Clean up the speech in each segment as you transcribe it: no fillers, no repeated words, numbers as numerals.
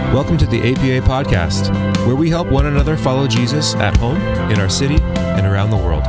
Welcome to the APA Podcast, where we help one another follow Jesus at home, in our city, and around the world.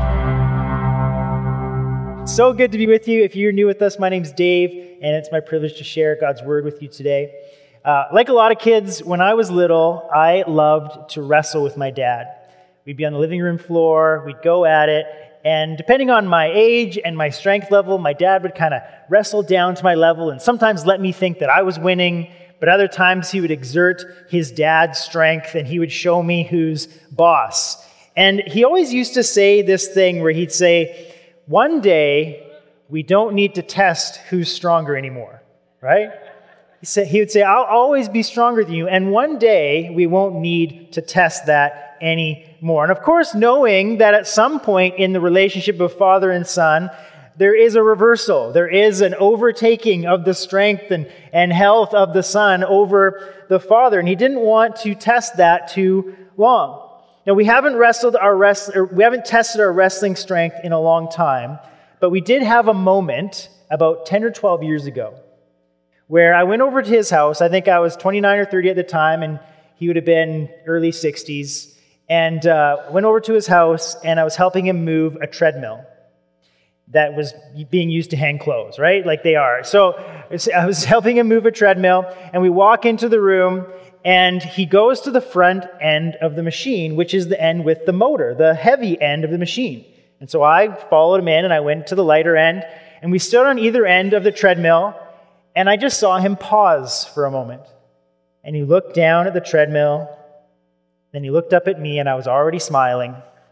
So good to be with you. If you're new with us, my name's Dave, and it's my privilege to share God's Word with you today. Like a lot of kids, when I was little, I loved to wrestle with my dad. We'd be on the living room floor, we'd go at it, and depending on my age and my strength level, my dad would kind of wrestle down to my level and sometimes let me think that I was winning, but other times he would exert his dad's strength and he would show me who's boss. And he always used to say this thing where he'd say, one day we don't need to test who's stronger anymore, right? He would say, I'll always be stronger than you, and one day we won't need to test that anymore. And of course, knowing that at some point in the relationship of father and son, there is a reversal. There is an overtaking of the strength and health of the son over the father. And he didn't want to test that too long. Now, we haven't tested our wrestling strength in a long time, but we did have a moment about 10 or 12 years ago where I went over to his house. I think I was 29 or 30 at the time, and he would have been early 60s. And went over to his house, and I was helping him move a treadmill that was being used to hang clothes, right? Like they are. So I was helping him move a treadmill, and we walk into the room, and he goes to the front end of the machine, which is the end with the motor, the heavy end of the machine. And so I followed him in, and I went to the lighter end, and we stood on either end of the treadmill, and I just saw him pause for a moment. And he looked down at the treadmill, then he looked up at me, and I was already smiling.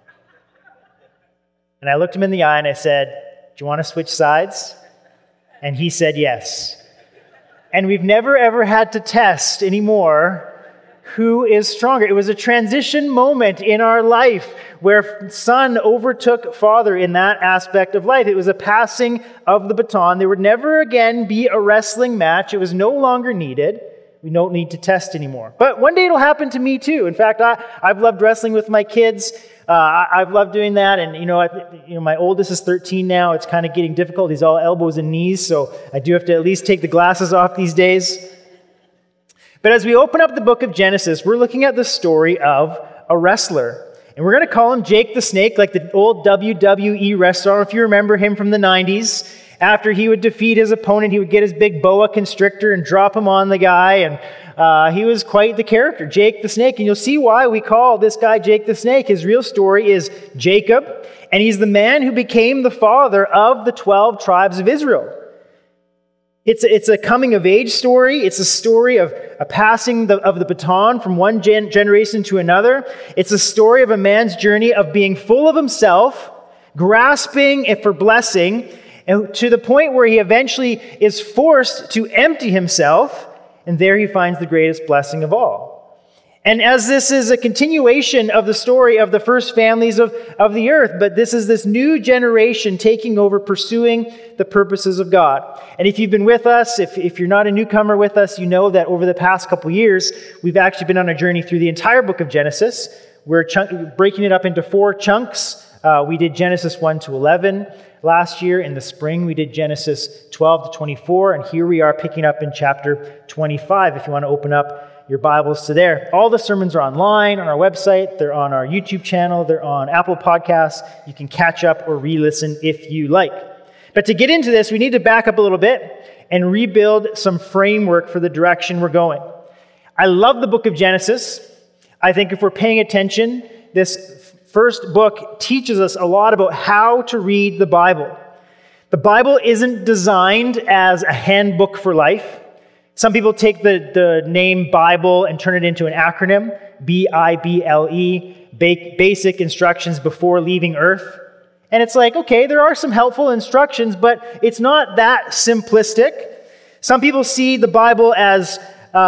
And I looked him in the eye, and I said, do you want to switch sides? And he said yes. And we've never, ever had to test anymore who is stronger. It was a transition moment in our life where son overtook father in that aspect of life. It was a passing of the baton. There would never again be a wrestling match. It was no longer needed. We don't need to test anymore. But one day it'll happen to me too. In fact, I've loved wrestling with my kids. I've loved doing that. And, my oldest is 13 now. It's kind of getting difficult. He's all elbows and knees, so I do have to at least take the glasses off these days. But as we open up the book of Genesis, we're looking at the story of a wrestler. And we're going to call him Jake the Snake, like the old WWE wrestler, if you remember him from the 90s. After he would defeat his opponent, he would get his big boa constrictor and drop him on the guy. And he was quite the character, Jake the Snake. And you'll see why we call this guy Jake the Snake. His real story is Jacob. And he's the man who became the father of the 12 tribes of Israel. It's a coming-of-age story. It's a story of a passing of the baton from one generation to another. It's a story of a man's journey of being full of himself, grasping for blessing, and to the point where he eventually is forced to empty himself, and there he finds the greatest blessing of all. And as this is a continuation of the story of the first families of the earth, but this is this new generation taking over, pursuing the purposes of God. And if you've been with us, if you're not a newcomer with us, you know that over the past couple years, we've actually been on a journey through the entire book of Genesis. We're breaking it up into 4 chunks. We did Genesis 1 to 11. Last year in the spring, we did Genesis 12 to 24, and here we are picking up in chapter 25, if you want to open up your Bibles to there. All the sermons are online on our website. They're on our YouTube channel. They're on Apple Podcasts. You can catch up or re-listen if you like. But to get into this, we need to back up a little bit and rebuild some framework for the direction we're going. I love the book of Genesis. I think if we're paying attention, this first book teaches us a lot about how to read the Bible. The Bible isn't designed as a handbook for life. Some people take the name Bible and turn it into an acronym, B-I-B-L-E, basic instructions before leaving earth. And it's like, okay, there are some helpful instructions, but it's not that simplistic. Some people see the Bible as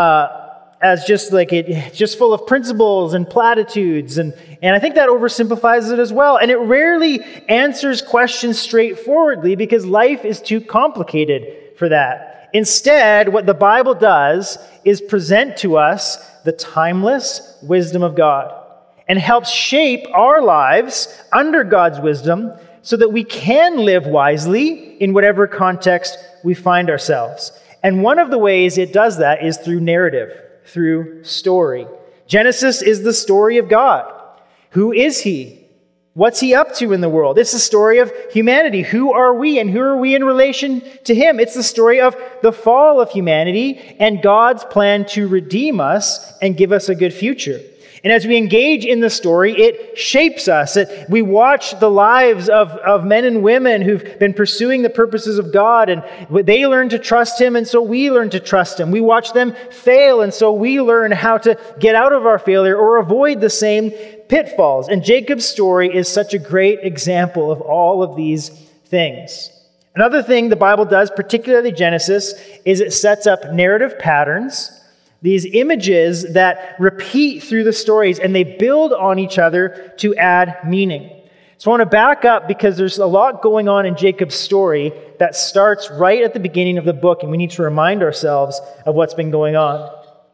just like it's just full of principles and platitudes, and I think that oversimplifies it as well. And it rarely answers questions straightforwardly because life is too complicated for that. Instead, what the Bible does is present to us the timeless wisdom of God and helps shape our lives under God's wisdom so that we can live wisely in whatever context we find ourselves. And one of the ways it does that is through narrative, through story. Genesis is the story of God. Who is he? What's he up to in the world? It's the story of humanity. Who are we and who are we in relation to him? It's the story of the fall of humanity and God's plan to redeem us and give us a good future. And as we engage in the story, it shapes us. We watch the lives of men and women who've been pursuing the purposes of God, and they learn to trust him, and so we learn to trust him. We watch them fail, and so we learn how to get out of our failure or avoid the same pitfalls. And Jacob's story is such a great example of all of these things. Another thing the Bible does, particularly Genesis, is it sets up narrative patterns, these images that repeat through the stories, and they build on each other to add meaning. So I want to back up because there's a lot going on in Jacob's story that starts right at the beginning of the book, and we need to remind ourselves of what's been going on.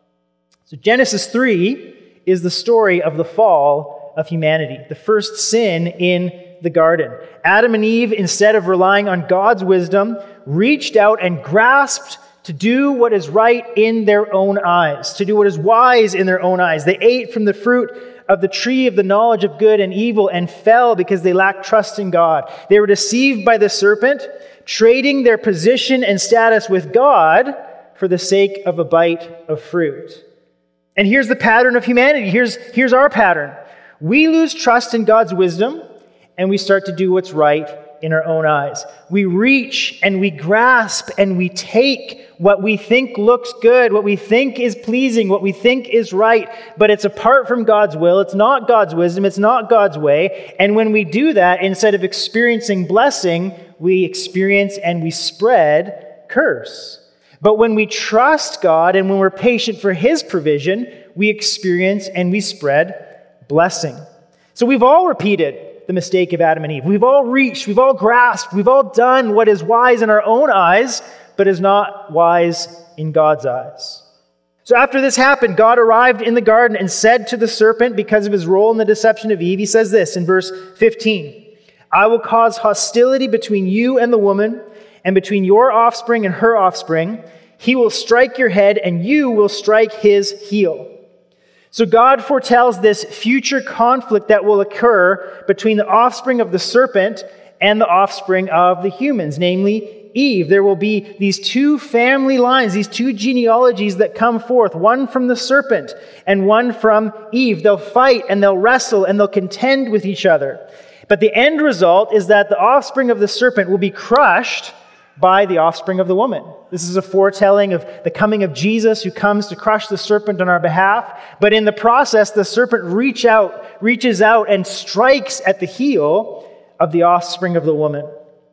So Genesis 3 is the story of the fall of humanity, the first sin in the garden. Adam and Eve, instead of relying on God's wisdom, reached out and grasped to do what is right in their own eyes, to do what is wise in their own eyes. They ate from the fruit of the tree of the knowledge of good and evil and fell because they lacked trust in God. They were deceived by the serpent, trading their position and status with God for the sake of a bite of fruit. And here's the pattern of humanity. Here's our pattern. We lose trust in God's wisdom, and we start to do what's right in our own eyes. We reach and we grasp and we take what we think looks good, what we think is pleasing, what we think is right, but it's apart from God's will. It's not God's wisdom. It's not God's way. And when we do that, instead of experiencing blessing, we experience and we spread curse. But when we trust God and when we're patient for his provision, we experience and we spread blessing. So we've all repeated the mistake of Adam and Eve. We've all reached, we've all grasped, we've all done what is wise in our own eyes, but is not wise in God's eyes. So after this happened, God arrived in the garden and said to the serpent, because of his role in the deception of Eve, he says this in verse 15, "I will cause hostility between you and the woman, and between your offspring and her offspring. He will strike your head, and you will strike his heel." So God foretells this future conflict that will occur between the offspring of the serpent and the offspring of the humans, namely Eve. There will be these two family lines, these two genealogies that come forth, one from the serpent and one from Eve. They'll fight and they'll wrestle and they'll contend with each other. But the end result is that the offspring of the serpent will be crushed by the offspring of the woman. This is a foretelling of the coming of Jesus, who comes to crush the serpent on our behalf. But in the process, the serpent reaches out and strikes at the heel of the offspring of the woman.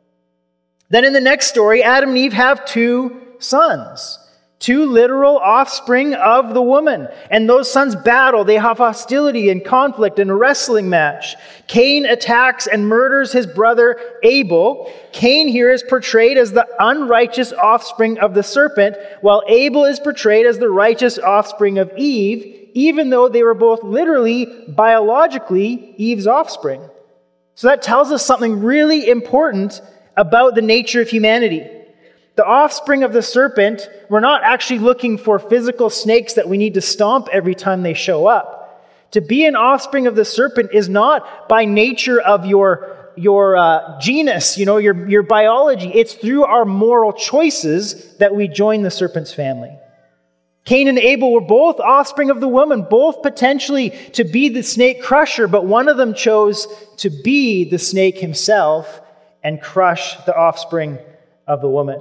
Then in the next story, Adam and Eve have two sons, two literal offspring of the woman. And those sons battle. They have hostility and conflict and a wrestling match. Cain attacks and murders his brother Abel. Cain here is portrayed as the unrighteous offspring of the serpent, while Abel is portrayed as the righteous offspring of Eve, even though they were both literally, biologically, Eve's offspring. So that tells us something really important about the nature of humanity. The offspring of the serpent, we're not actually looking for physical snakes that we need to stomp every time they show up. To be an offspring of the serpent is not by nature of your genus, your biology. It's through our moral choices that we join the serpent's family. Cain and Abel were both offspring of the woman, both potentially to be the snake crusher, but one of them chose to be the snake himself and crush the offspring of the woman.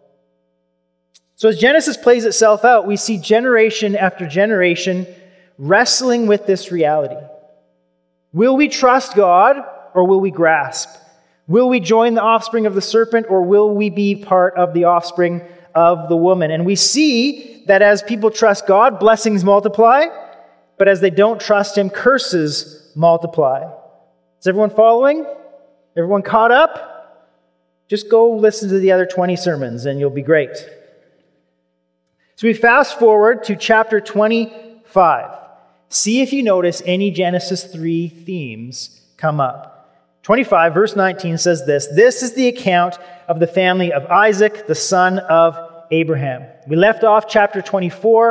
So as Genesis plays itself out, we see generation after generation wrestling with this reality. Will we trust God or will we grasp? Will we join the offspring of the serpent or will we be part of the offspring of the woman? And we see that as people trust God, blessings multiply, but as they don't trust him, curses multiply. Is everyone following? Everyone caught up? Just go listen to the other 20 sermons and you'll be great. So we fast forward to chapter 25. See if you notice any Genesis 3 themes come up. 25, verse 19 says this, "This is the account of the family of Isaac, the son of Abraham." We left off chapter 24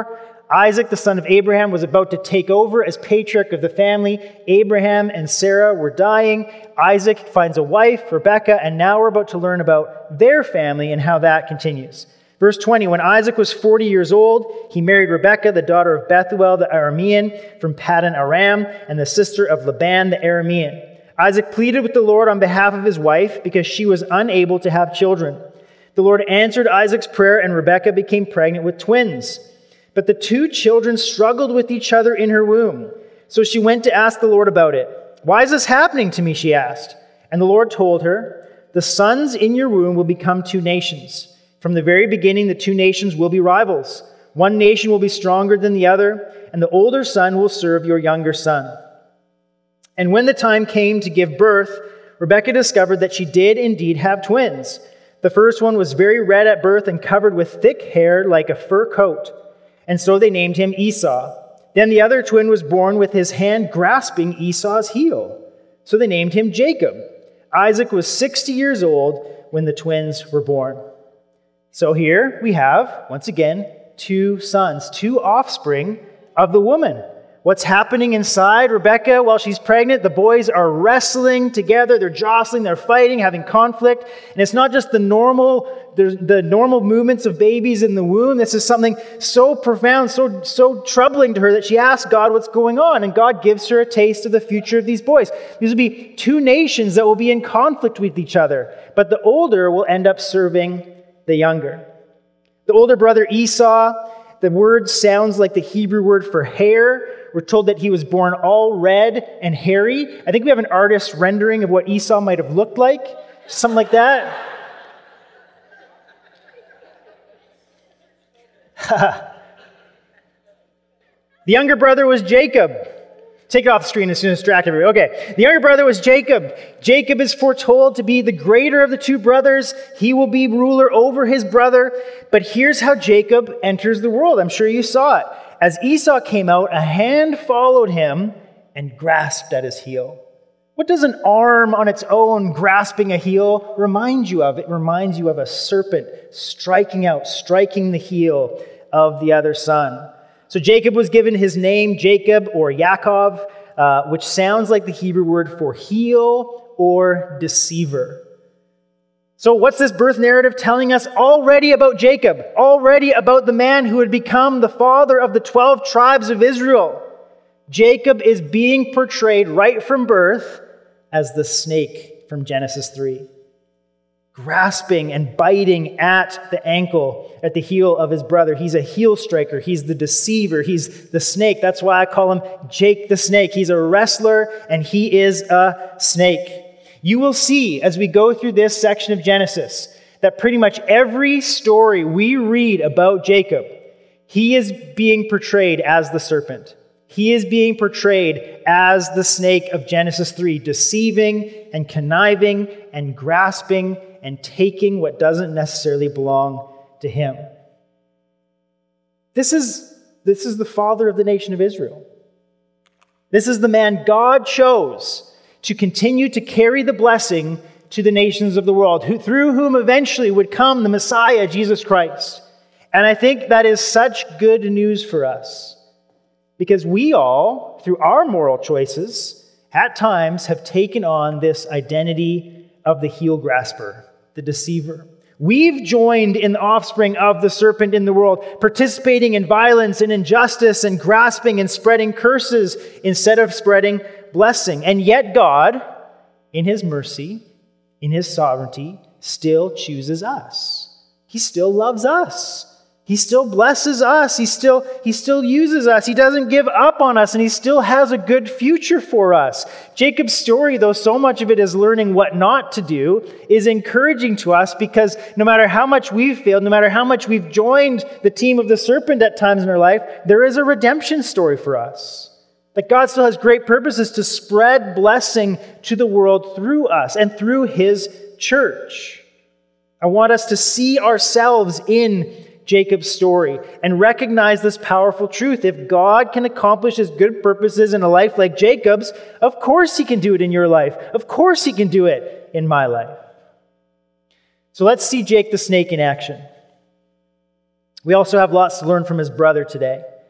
Isaac, the son of Abraham, was about to take over as patriarch of the family. Abraham and Sarah were dying. Isaac finds a wife, Rebekah, and now we're about to learn about their family and how that continues. Verse 20, when Isaac was 40 years old, he married Rebekah, the daughter of Bethuel the Aramean from Paddan Aram, and the sister of Laban the Aramean. Isaac pleaded with the Lord on behalf of his wife because she was unable to have children. The Lord answered Isaac's prayer, and Rebekah became pregnant with twins. But the two children struggled with each other in her womb. So she went to ask the Lord about it. "Why is this happening to me?" she asked. And the Lord told her, "The sons in your womb will become two nations. From the very beginning, the two nations will be rivals. One nation will be stronger than the other, and the older son will serve your younger son." And when the time came to give birth, Rebekah discovered that she did indeed have twins. The first one was very red at birth and covered with thick hair like a fur coat. And so they named him Esau. Then the other twin was born with his hand grasping Esau's heel. So they named him Jacob. Isaac was 60 years old when the twins were born. So here we have, once again, two sons, two offspring of the woman. What's happening inside Rebekah while she's pregnant? The boys are wrestling together. They're jostling, they're fighting, having conflict. And it's not just the normal movements of babies in the womb. This is something so profound, so troubling to her that she asks God what's going on. And God gives her a taste of the future of these boys. These will be two nations that will be in conflict with each other. But the older will end up serving the younger. The older brother Esau, the word sounds like the Hebrew word for hair. We're told that he was born all red and hairy. I think we have an artist's rendering of what Esau might have looked like. Something like that. The younger brother was Jacob. Take it off the screen as soon as distract everybody. Okay. The younger brother was Jacob. Jacob is foretold to be the greater of the two brothers. He will be ruler over his brother. But here's how Jacob enters the world. I'm sure you saw it. As Esau came out, a hand followed him and grasped at his heel. What does an arm on its own grasping a heel remind you of? It reminds you of a serpent striking the heel of the other son. So Jacob was given his name Jacob or Yaakov, which sounds like the Hebrew word for heel or deceiver. So what's this birth narrative telling us already about Jacob? Already about the man who would become the father of the 12 tribes of Israel. Jacob is being portrayed right from birth as the snake from Genesis 3. Grasping and biting at the ankle, at the heel of his brother. He's a heel striker. He's the deceiver. He's the snake. That's why I call him Jake the Snake. He's a wrestler and he is a snake. You will see as we go through this section of Genesis that pretty much every story we read about Jacob, he is being portrayed as the serpent. He is being portrayed as the snake of Genesis 3, deceiving and conniving and grasping and taking what doesn't necessarily belong to him. This is the father of the nation of Israel. This is the man God chose to continue to carry the blessing to the nations of the world, through whom eventually would come the Messiah, Jesus Christ. And I think that is such good news for us, because we all, through our moral choices, at times have taken on this identity of the heel grasper, the deceiver. We've joined in the offspring of the serpent in the world, participating in violence and injustice and grasping and spreading curses instead of spreading blessing. And yet God, in his mercy, in his sovereignty, still chooses us. He still loves us. He still blesses us. He still uses us. He doesn't give up on us, and he still has a good future for us. Jacob's story, though so much of it is learning what not to do, is encouraging to us, because no matter how much we've failed, no matter how much we've joined the team of the serpent at times in our life, there is a redemption story for us. That God still has great purposes to spread blessing to the world through us and through his church. I want us to see ourselves in Jacob's story and recognize this powerful truth. If God can accomplish his good purposes in a life like Jacob's, of course he can do it in your life. Of course he can do it in my life. So let's see Jake the snake in action. We also have lots to learn from his brother today.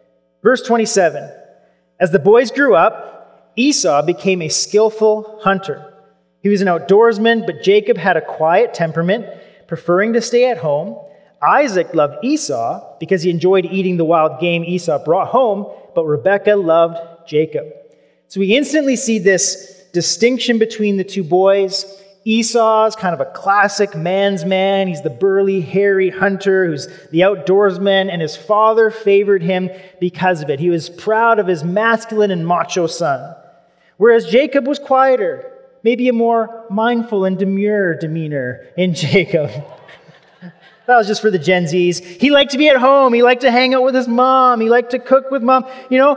Verse 27, as the boys grew up, Esau became a skillful hunter. He was an outdoorsman, but Jacob had a quiet temperament, preferring to stay at home. Isaac loved Esau because he enjoyed eating the wild game Esau brought home, but Rebekah loved Jacob. So we instantly see this distinction between the two boys. Esau is kind of a classic man's man. He's the burly, hairy hunter who's the outdoorsman, and his father favored him because of it. He was proud of his masculine and macho son. Whereas Jacob was quieter, maybe a more mindful and demure demeanor in Jacob. That was just for the Gen Zs. He liked to be at home. He liked to hang out with his mom. He liked to cook with mom.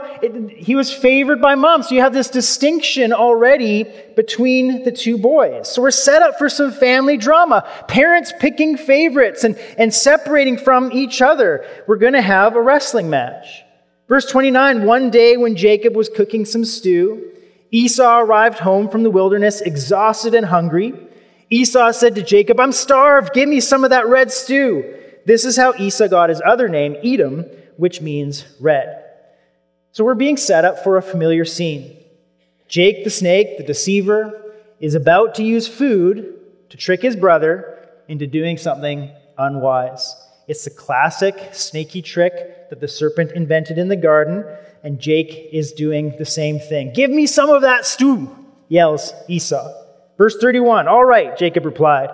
He was favored by mom. So you have this distinction already between the two boys. So we're set up for some family drama. Parents picking favorites and separating from each other. We're going to have a wrestling match. Verse 29, one day when Jacob was cooking some stew, Esau arrived home from the wilderness, exhausted and hungry. Esau said to Jacob, "I'm starved. Give me some of that red stew." This is how Esau got his other name, Edom, which means red. So we're being set up for a familiar scene. Jake the snake, the deceiver, is about to use food to trick his brother into doing something unwise. It's the classic snaky trick that the serpent invented in the garden, and Jake is doing the same thing. "Give me some of that stew," yells Esau. Verse 31, "All right," Jacob replied,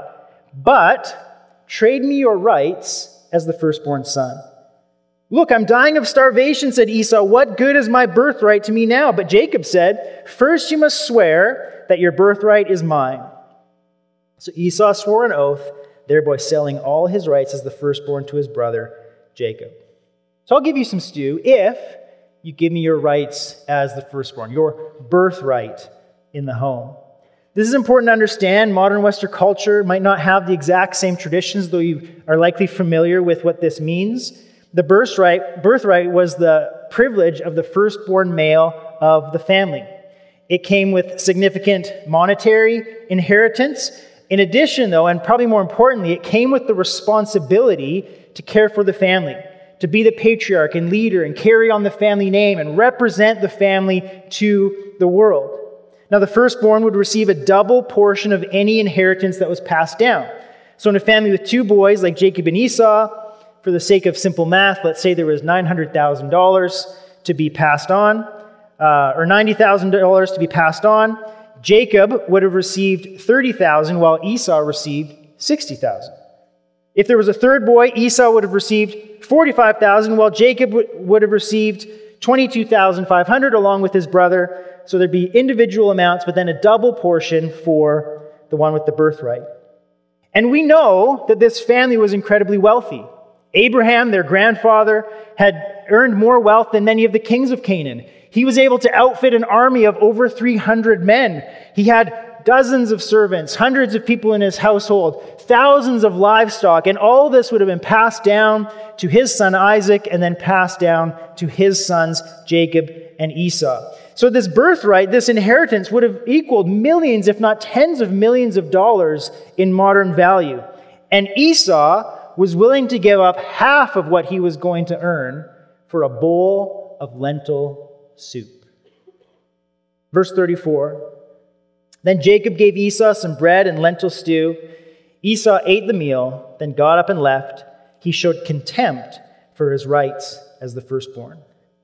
"but trade me your rights as the firstborn son." "Look, I'm dying of starvation," said Esau. "What good is my birthright to me now?" But Jacob said, "First you must swear that your birthright is mine." So Esau swore an oath, thereby selling all his rights as the firstborn to his brother Jacob. "So I'll give you some stew if you give me your rights as the firstborn, your birthright in the home." This is important to understand. Modern Western culture might not have the exact same traditions, though you are likely familiar with what this means. The birthright was the privilege of the firstborn male of the family. It came with significant monetary inheritance. In addition, though, and probably more importantly, it came with the responsibility to care for the family, to be the patriarch and leader and carry on the family name and represent the family to the world. Now, the firstborn would receive a double portion of any inheritance that was passed down. So in a family with two boys like Jacob and Esau, for the sake of simple math, let's say there was $900,000 to be passed on, or $90,000 to be passed on. Jacob would have received $30,000 while Esau received $60,000. If there was a third boy, Esau would have received $45,000 while Jacob would have received $22,500 along with his brother. So there'd be individual amounts, but then a double portion for the one with the birthright. And we know that this family was incredibly wealthy. Abraham, their grandfather, had earned more wealth than many of the kings of Canaan. He was able to outfit an army of over 300 men. He had dozens of servants, hundreds of people in his household, thousands of livestock, and all this would have been passed down to his son Isaac and then passed down to his sons Jacob and Esau. So this birthright, this inheritance, would have equaled millions, if not tens of millions of dollars in modern value. And Esau was willing to give up half of what he was going to earn for a bowl of lentil soup. Verse 34, "Then Jacob gave Esau some bread and lentil stew. Esau ate the meal, then got up and left. He showed contempt for his rights as the firstborn."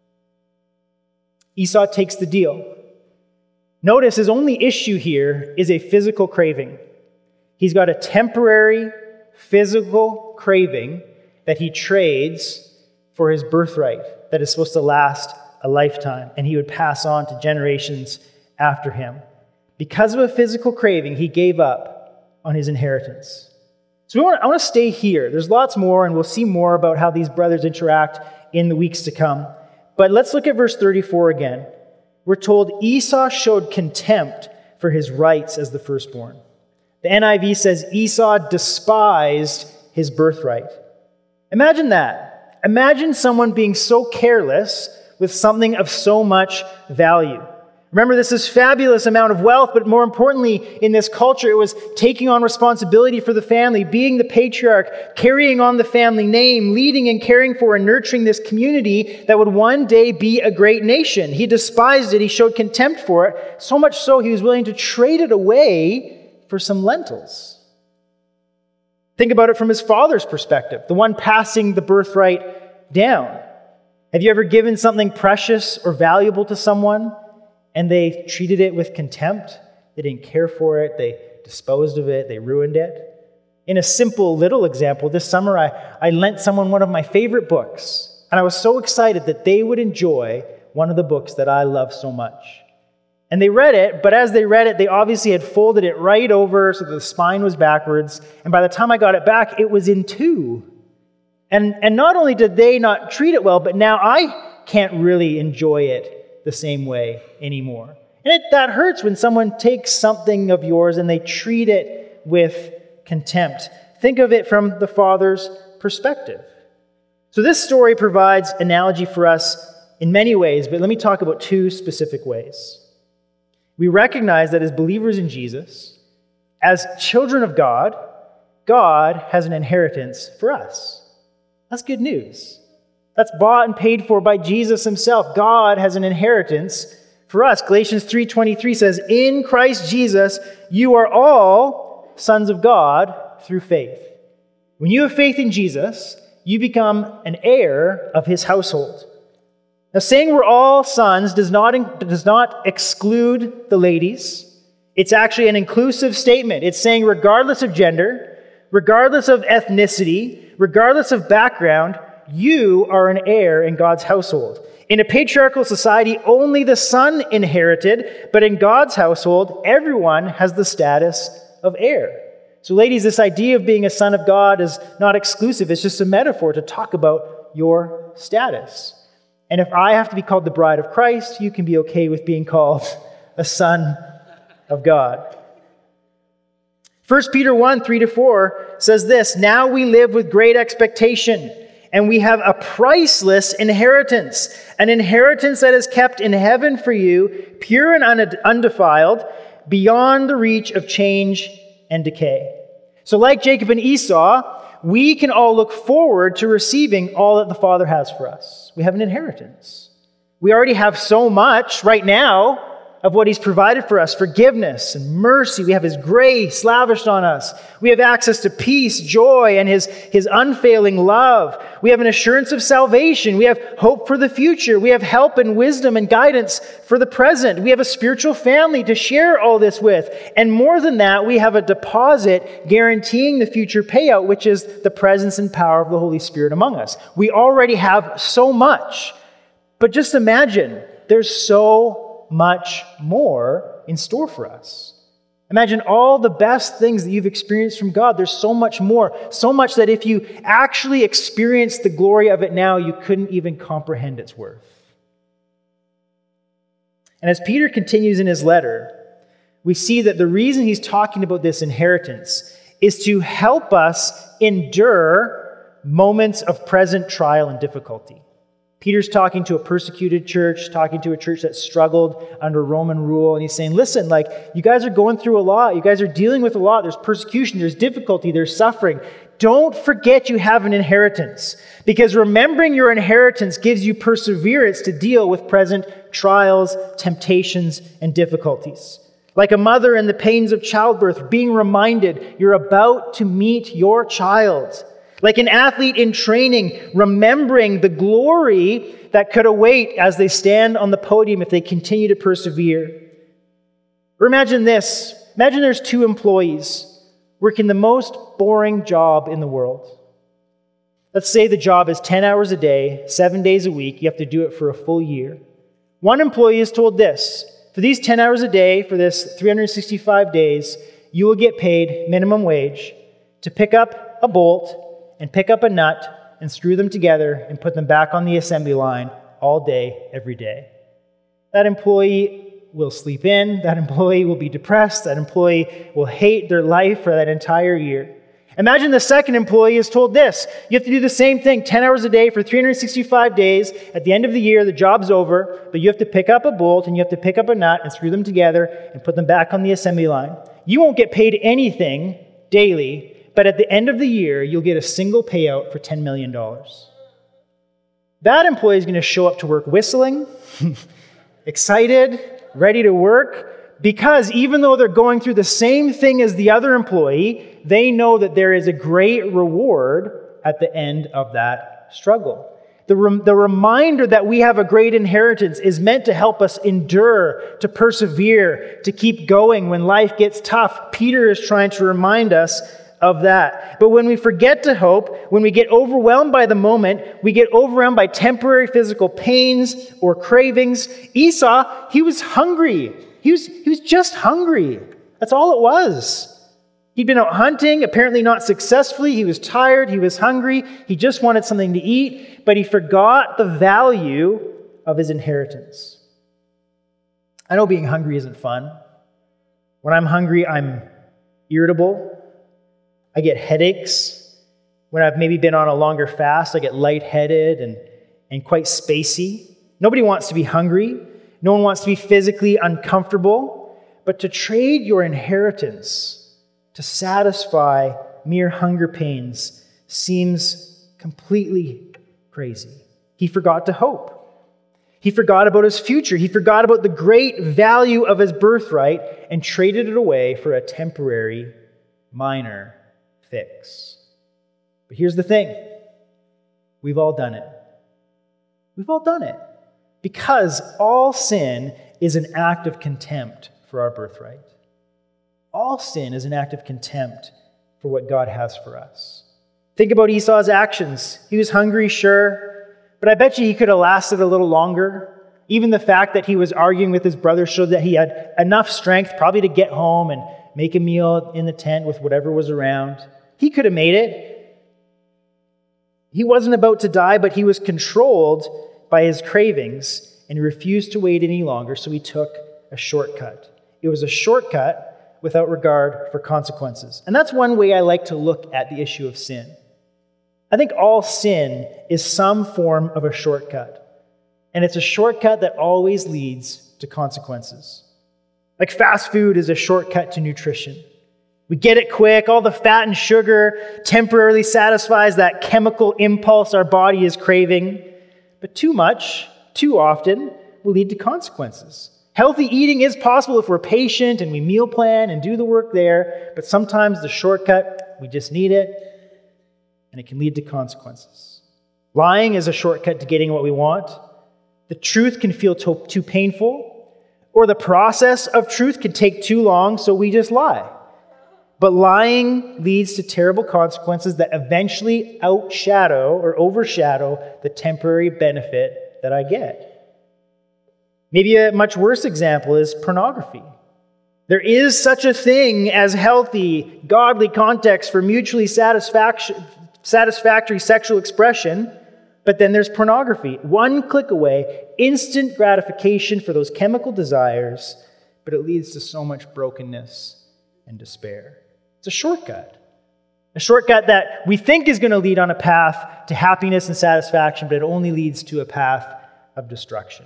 Esau takes the deal. Notice his only issue here is a physical craving. He's got a temporary physical craving that he trades for his birthright that is supposed to last a lifetime, and he would pass on to generations after him. Because of a physical craving, he gave up on his inheritance. So I want to stay here. There's lots more, and we'll see more about how these brothers interact in the weeks to come. But let's look at verse 34 again. We're told Esau showed contempt for his rights as the firstborn. The NIV says Esau despised his birthright. Imagine that. Imagine someone being so careless with something of so much value. Remember, this is fabulous amount of wealth, but more importantly, in this culture, it was taking on responsibility for the family, being the patriarch, carrying on the family name, leading and caring for and nurturing this community that would one day be a great nation. He despised it. He showed contempt for it, so much so he was willing to trade it away for some lentils. Think about it from his father's perspective, the one passing the birthright down. Have you ever given something precious or valuable to someone, and they treated it with contempt? They didn't care for it. They disposed of it. They ruined it. In a simple little example, this summer I lent someone one of my favorite books, and I was so excited that they would enjoy one of the books that I love so much. And they read it, but as they read it, they obviously had folded it right over so that the spine was backwards, and by the time I got it back, it was in two. And not only did they not treat it well, but now I can't really enjoy it the same way anymore. And that hurts when someone takes something of yours and they treat it with contempt. Think of it from the Father's perspective. So this story provides analogy for us in many ways, but let me talk about two specific ways. We recognize that as believers in Jesus, as children of God, God has an inheritance for us. That's good news. That's bought and paid for by Jesus himself. God has an inheritance for us. Galatians 3:23 says, "In Christ Jesus, you are all sons of God through faith." When you have faith in Jesus, you become an heir of his household. Now, saying we're all sons does not exclude the ladies. It's actually an inclusive statement. It's saying regardless of gender, regardless of ethnicity, regardless of background, you are an heir in God's household. In a patriarchal society, only the son inherited, but in God's household, everyone has the status of heir. So ladies, this idea of being a son of God is not exclusive. It's just a metaphor to talk about your status. And if I have to be called the bride of Christ, you can be okay with being called a son of God. 1 Peter 1:3-4 says this, "Now we live with great expectation, and we have a priceless inheritance, an inheritance that is kept in heaven for you, pure and undefiled, beyond the reach of change and decay." So like Jacob and Esau, we can all look forward to receiving all that the Father has for us. We have an inheritance. We already have so much right now of what he's provided for us, forgiveness and mercy. We have his grace lavished on us. We have access to peace, joy, and his unfailing love. We have an assurance of salvation. We have hope for the future. We have help and wisdom and guidance for the present. We have a spiritual family to share all this with. And more than that, we have a deposit guaranteeing the future payout, which is the presence and power of the Holy Spirit among us. We already have so much. But just imagine, there's so much more in store for us. Imagine all the best things that you've experienced from God. There's so much more. So much that if you actually experienced the glory of it now, you couldn't even comprehend its worth. And as Peter continues in his letter, we see that the reason he's talking about this inheritance is to help us endure moments of present trial and difficulty. Peter's talking to a persecuted church, talking to a church that struggled under Roman rule, and he's saying, listen, you guys are going through a lot. You guys are dealing with a lot. There's persecution, there's difficulty, there's suffering. Don't forget you have an inheritance, because remembering your inheritance gives you perseverance to deal with present trials, temptations, and difficulties. Like a mother in the pains of childbirth, being reminded you're about to meet your child. Like an athlete in training, remembering the glory that could await as they stand on the podium if they continue to persevere. Or imagine this. Imagine there's two employees working the most boring job in the world. Let's say the job is 10 hours a day, 7 days a week. You have to do it for a full year. One employee is told this: for these 10 hours a day, for this 365 days, you will get paid minimum wage to pick up a bolt and pick up a nut and screw them together and put them back on the assembly line all day, every day. That employee will sleep in. That employee will be depressed. That employee will hate their life for that entire year. Imagine the second employee is told this: you have to do the same thing 10 hours a day for 365 days. At the end of the year, the job's over, but you have to pick up a bolt and you have to pick up a nut and screw them together and put them back on the assembly line. You won't get paid anything daily, but at the end of the year, you'll get a single payout for $10 million. That employee is going to show up to work whistling, excited, ready to work, because even though they're going through the same thing as the other employee, they know that there is a great reward at the end of that struggle. The reminder that we have a great inheritance is meant to help us endure, to persevere, to keep going when life gets tough. Peter is trying to remind us of that. But when we forget to hope, when we get overwhelmed by the moment, we get overwhelmed by temporary physical pains or cravings. Esau, he was hungry. He was just hungry. That's all it was. He'd been out hunting, apparently not successfully. He was tired. He was hungry. He just wanted something to eat, but he forgot the value of his inheritance. I know being hungry isn't fun. When I'm hungry, I'm irritable. I get headaches. When I've maybe been on a longer fast, I get lightheaded and quite spacey. Nobody wants to be hungry. No one wants to be physically uncomfortable. But to trade your inheritance to satisfy mere hunger pains seems completely crazy. He forgot to hope. He forgot about his future. He forgot about the great value of his birthright and traded it away for a temporary, minor fix. But here's the thing. We've all done it. We've all done it. Because all sin is an act of contempt for our birthright. All sin is an act of contempt for what God has for us. Think about Esau's actions. He was hungry, sure, but I bet you he could have lasted a little longer. Even the fact that he was arguing with his brother showed that he had enough strength probably to get home and make a meal in the tent with whatever was around. He could have made it. He wasn't about to die, but he was controlled by his cravings and he refused to wait any longer, so he took a shortcut. It was a shortcut without regard for consequences. And that's one way I like to look at the issue of sin. I think all sin is some form of a shortcut. And it's a shortcut that always leads to consequences. Like fast food is a shortcut to nutrition. We get it quick, all the fat and sugar temporarily satisfies that chemical impulse our body is craving. But too much, too often, will lead to consequences. Healthy eating is possible if we're patient and we meal plan and do the work there, but sometimes the shortcut, we just need it, and it can lead to consequences. Lying is a shortcut to getting what we want. The truth can feel too painful, or the process of truth can take too long, so we just lie. But lying leads to terrible consequences that eventually overshadow the temporary benefit that I get. Maybe a much worse example is pornography. There is such a thing as healthy, godly context for mutually satisfactory sexual expression, but then there's pornography. One click away, instant gratification for those chemical desires, but it leads to so much brokenness and despair. It's a shortcut that we think is going to lead on a path to happiness and satisfaction, but it only leads to a path of destruction.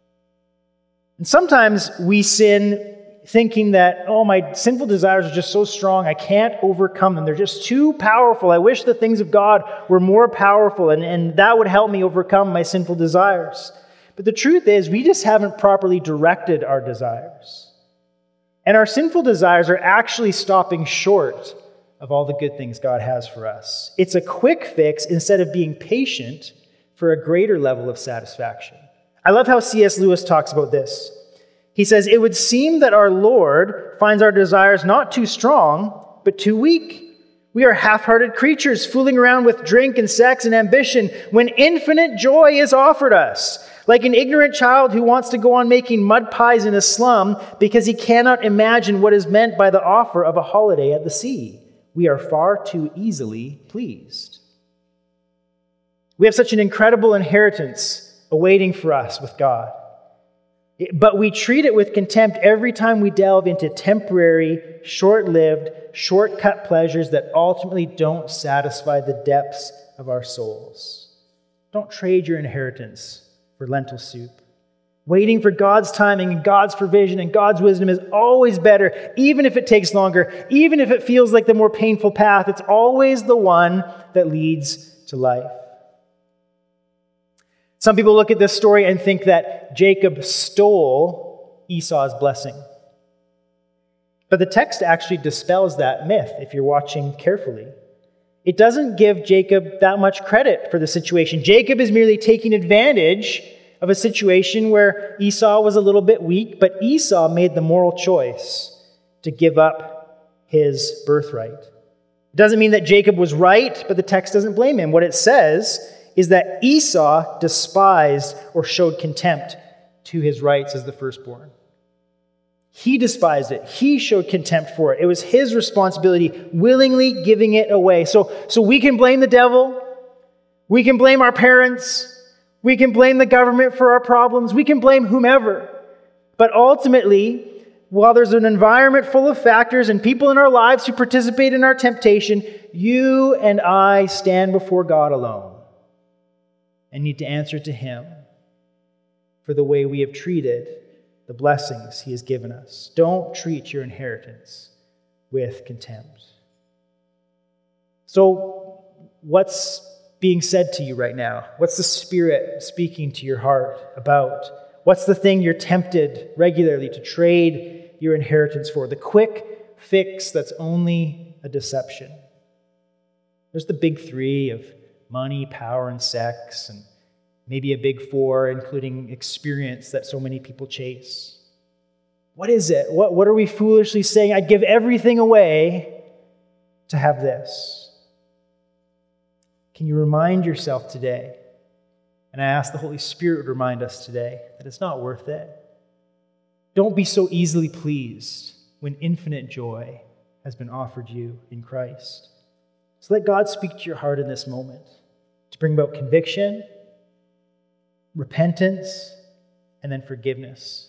And sometimes we sin thinking that, oh, my sinful desires are just so strong, I can't overcome them. They're just too powerful. I wish the things of God were more powerful, and that would help me overcome my sinful desires. But the truth is, we just haven't properly directed our desires. And our sinful desires are actually stopping short of all the good things God has for us. It's a quick fix instead of being patient for a greater level of satisfaction. I love how C.S. Lewis talks about this. He says, "It would seem that our Lord finds our desires not too strong, but too weak. We are half-hearted creatures fooling around with drink and sex and ambition when infinite joy is offered us. Like an ignorant child who wants to go on making mud pies in a slum because he cannot imagine what is meant by the offer of a holiday at the sea. We are far too easily pleased." We have such an incredible inheritance awaiting for us with God. But we treat it with contempt every time we delve into temporary, short-lived, shortcut pleasures that ultimately don't satisfy the depths of our souls. Don't trade your inheritance for lentil soup. Waiting for God's timing and God's provision and God's wisdom is always better, even if it takes longer, even if it feels like the more painful path. It's always the one that leads to life. Some people look at this story and think that Jacob stole Esau's blessing. But the text actually dispels that myth if you're watching carefully. It doesn't give Jacob that much credit for the situation. Jacob is merely taking advantage of a situation where Esau was a little bit weak, but Esau made the moral choice to give up his birthright. It doesn't mean that Jacob was right, but the text doesn't blame him. What it says is that Esau despised or showed contempt to his rights as the firstborn. He despised it. He showed contempt for it. It was his responsibility, willingly giving it away. So we can blame the devil. We can blame our parents. We can blame the government for our problems. We can blame whomever. But ultimately, while there's an environment full of factors and people in our lives who participate in our temptation, you and I stand before God alone and need to answer to Him for the way we have treated the blessings He has given us. Don't treat your inheritance with contempt. So, what's being said to you right now? What's the Spirit speaking to your heart about? What's the thing you're tempted regularly to trade your inheritance for? The quick fix that's only a deception. There's the big three of money, power, and sex, and maybe a big four, including experience that so many people chase. What is it? What are we foolishly saying? I'd give everything away to have this. Can you remind yourself today, and I ask the Holy Spirit to remind us today, that it's not worth it? Don't be so easily pleased when infinite joy has been offered you in Christ. So let God speak to your heart in this moment to bring about conviction, repentance, and then forgiveness.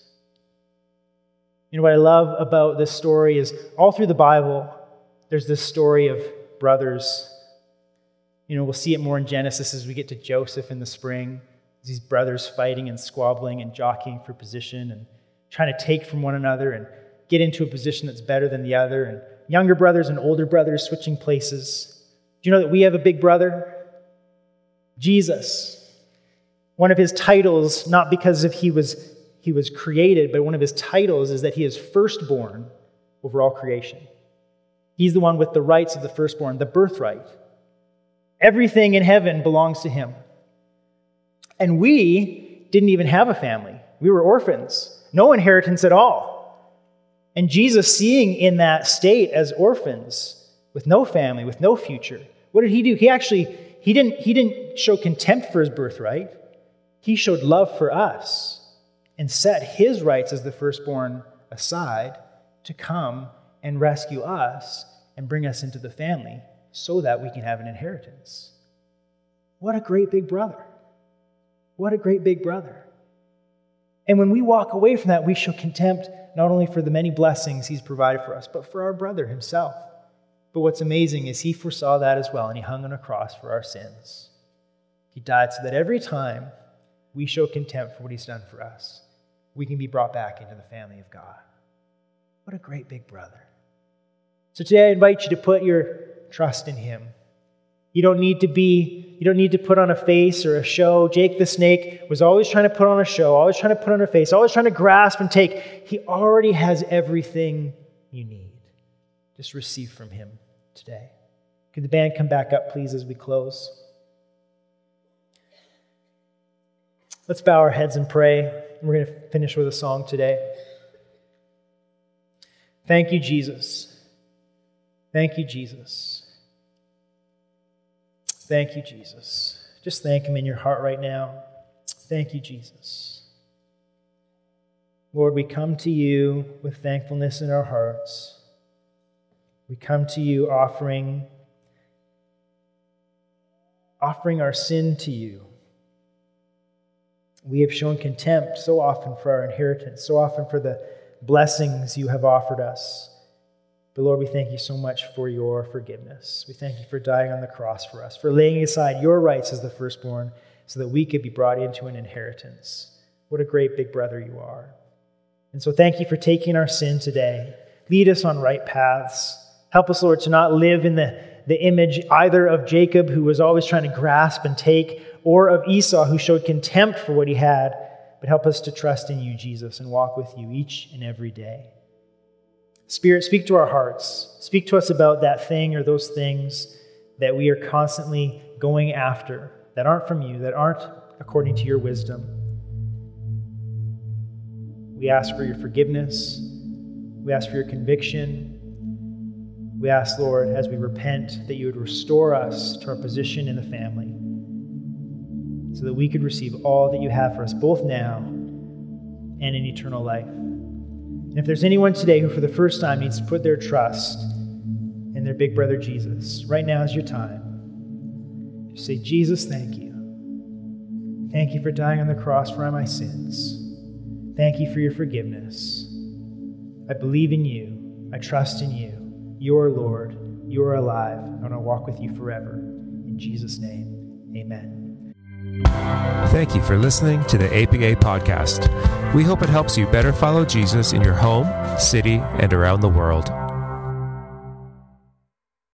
You know what I love about this story is all through the Bible, there's this story of brothers. You know, we'll see it more in Genesis as we get to Joseph in the spring. These brothers fighting and squabbling and jockeying for position and trying to take from one another and get into a position that's better than the other. And younger brothers and older brothers switching places. Do you know that we have a big brother? Jesus. One of his titles, not because of he was created, but one of his titles is that he is firstborn over all creation. He's the one with the rights of the firstborn, the birthright. Everything in heaven belongs to him. And we didn't even have a family. We were orphans. No inheritance at all. And Jesus, seeing in that state as orphans, with no family, with no future, what did he do? He didn't show contempt for his birthright. He showed love for us and set his rights as the firstborn aside to come and rescue us and bring us into the family so that we can have an inheritance. What a great big brother. What a great big brother. And when we walk away from that, we show contempt not only for the many blessings he's provided for us, but for our brother himself. But what's amazing is he foresaw that as well, and he hung on a cross for our sins. He died so that every time we show contempt for what he's done for us, we can be brought back into the family of God. What a great big brother. So today I invite you to put your trust in him. You don't need to put on a face or a show. Jake the snake was always trying to put on a show, always trying to put on a face, always trying to grasp and take. He already has everything you need. Just receive from him today. Could the band come back up, please, as we close? Let's bow our heads and pray. We're going to finish with a song today. Thank you, Jesus. Thank you, Jesus. Thank you, Jesus. Just thank him in your heart right now. Thank you, Jesus. Lord, we come to you with thankfulness in our hearts. We come to you offering our sin to you. We have shown contempt so often for our inheritance, so often for the blessings you have offered us. But Lord, we thank you so much for your forgiveness. We thank you for dying on the cross for us, for laying aside your rights as the firstborn so that we could be brought into an inheritance. What a great big brother you are. And so thank you for taking our sin today. Lead us on right paths. Help us, Lord, to not live in the image either of Jacob, who was always trying to grasp and take, or of Esau, who showed contempt for what he had. But help us to trust in you, Jesus, and walk with you each and every day. Spirit, speak to our hearts. Speak to us about that thing or those things that we are constantly going after, that aren't from you, that aren't according to your wisdom. We ask for your forgiveness. We ask for your conviction. We ask, Lord, as we repent, that you would restore us to our position in the family so that we could receive all that you have for us, both now and in eternal life. And if there's anyone today who for the first time needs to put their trust in their big brother Jesus, right now is your time. Just say, Jesus, thank you. Thank you for dying on the cross for my sins. Thank you for your forgiveness. I believe in you. I trust in you. You are Lord. You are alive. I want to walk with you forever. In Jesus' name, amen. Thank you for listening to the APA podcast. We hope it helps you better follow Jesus in your home, city, and around the world.